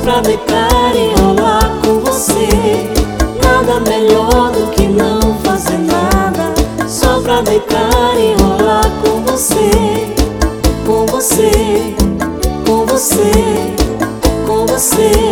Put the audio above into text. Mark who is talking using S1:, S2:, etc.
S1: pra deitar e rolar com você. Nada melhor do que não fazer nada, só pra deitar e rolar com você. Com você, com você, com você.